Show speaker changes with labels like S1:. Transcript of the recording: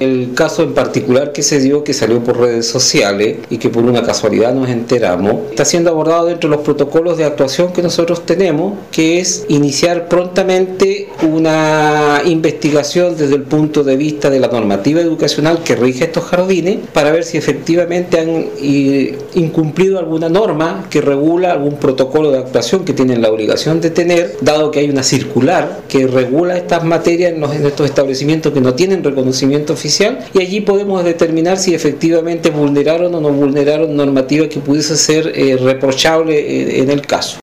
S1: El caso en particular que se dio, que salió por redes sociales y que por una casualidad nos enteramos, está siendo abordado dentro de los protocolos de actuación que nosotros tenemos, que es iniciar prontamente una investigación desde el punto de vista de la normativa educacional que rige estos jardines para ver si efectivamente han incumplido alguna norma que regula algún protocolo de actuación que tienen la obligación de tener, dado que hay una circular que regula estas materias en estos establecimientos que no tienen reconocimiento oficial, y allí podemos determinar si efectivamente vulneraron o no vulneraron normativa que pudiese ser reprochable en el caso.